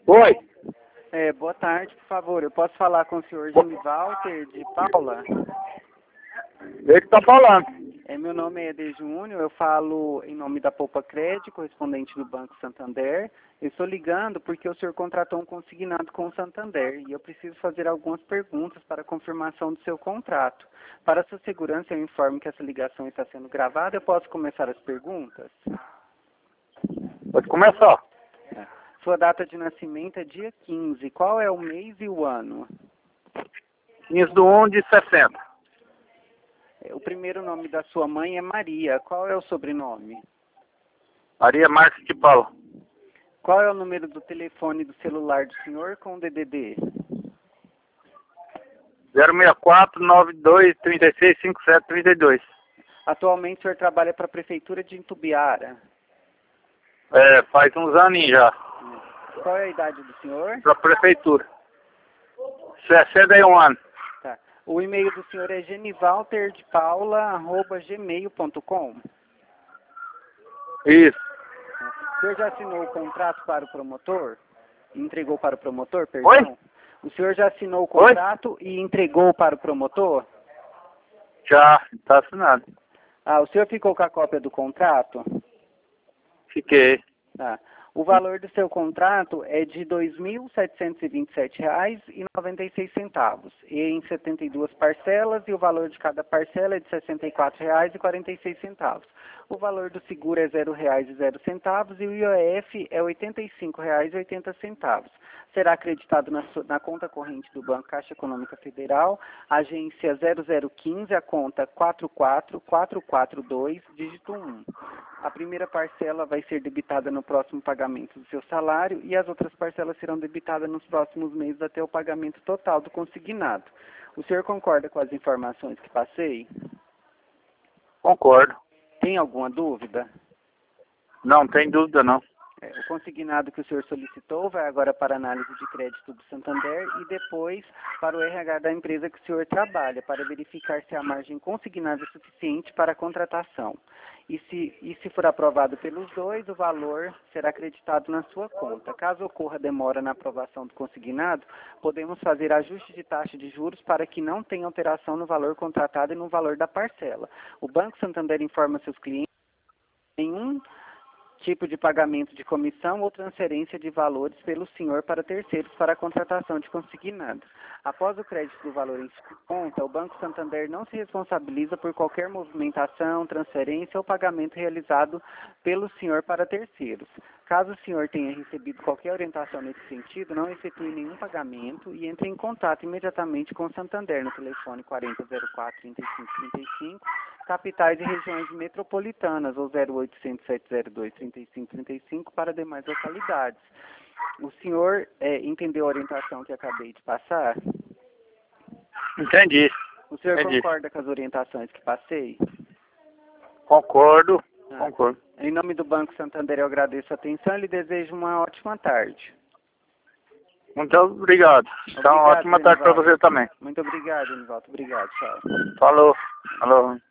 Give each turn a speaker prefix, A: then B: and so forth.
A: Oi.
B: Boa tarde, por favor. Eu posso falar com o senhor Genivalter de Paula?
A: Ele que tá falando.
B: Meu nome é Eder Júnior, eu falo em nome da Poupa Crédito, correspondente do Banco Santander. Eu estou ligando porque o senhor contratou um consignado com o Santander e eu preciso fazer algumas perguntas para confirmação do seu contrato. Para sua segurança, eu informo que essa ligação está sendo gravada. Eu posso começar as perguntas?
A: Pode começar.
B: Sua data de nascimento é dia 15. Qual é o mês e o ano?
A: 15 de 1 de 60.
B: O primeiro nome da sua mãe é Maria. Qual é o sobrenome?
A: Maria Márcia de Paula.
B: Qual é o número do telefone do celular do senhor com o DDD?
A: 064 92 36 57 32.
B: Atualmente o senhor trabalha para a Prefeitura de Itumbiara.
A: Faz uns aninhos já.
B: Qual é a idade do senhor?
A: Pra prefeitura. 61 anos.
B: Tá. O e-mail do senhor é genivalterdepaula@gmail.com.
A: Isso.
B: O senhor já assinou o contrato para o promotor? Entregou para o promotor, perdão?
A: Oi?
B: O senhor já assinou o contrato e entregou para o promotor?
A: Já, tá assinado.
B: O senhor ficou com a cópia do contrato?
A: Fiquei.
B: Tá. O valor do seu contrato é de R$ 2.727,96 em 72 parcelas e o valor de cada parcela é de R$ 64,46. O valor do seguro é R$ 0,00 e o IOF é R$ 85,80. Será acreditado na conta corrente do Banco Caixa Econômica Federal, agência 0015, a conta 44442, dígito 1. A primeira parcela vai ser debitada no próximo pagamento do seu salário e as outras parcelas serão debitadas nos próximos meses até o pagamento total do consignado. O senhor concorda com as informações que passei?
A: Concordo.
B: Tem alguma dúvida?
A: Não tem dúvida não.
B: O consignado que o senhor solicitou vai agora para a análise de crédito do Santander e depois para o RH da empresa que o senhor trabalha, para verificar se a margem consignada é suficiente para a contratação. E se for aprovado pelos dois, o valor será acreditado na sua conta. Caso ocorra demora na aprovação do consignado, podemos fazer ajuste de taxa de juros para que não tenha alteração no valor contratado e no valor da parcela. O Banco Santander informa seus clientes que nenhum tipo de pagamento de comissão ou transferência de valores pelo senhor para terceiros para a contratação de consignado. Após o crédito do valor em sua conta, o Banco Santander não se responsabiliza por qualquer movimentação, transferência ou pagamento realizado pelo senhor para terceiros. Caso o senhor tenha recebido qualquer orientação nesse sentido, não efetue nenhum pagamento e entre em contato imediatamente com o Santander no telefone 4004-3535, capitais e regiões metropolitanas, ou 0800 702 3535 para demais localidades. O senhor entendeu a orientação que acabei de passar?
A: Entendi.
B: O senhor
A: Entendi.
B: concorda com as orientações que passei?
A: Concordo. Concordo.
B: Em nome do Banco Santander, eu agradeço a atenção e lhe desejo uma ótima tarde.
A: Muito obrigado. Então,
B: Obrigado,
A: ótima tarde para
B: Genivaldo.
A: você também.
B: Muito obrigado, Genivaldo. Obrigado, tchau.
A: Falou. Falou.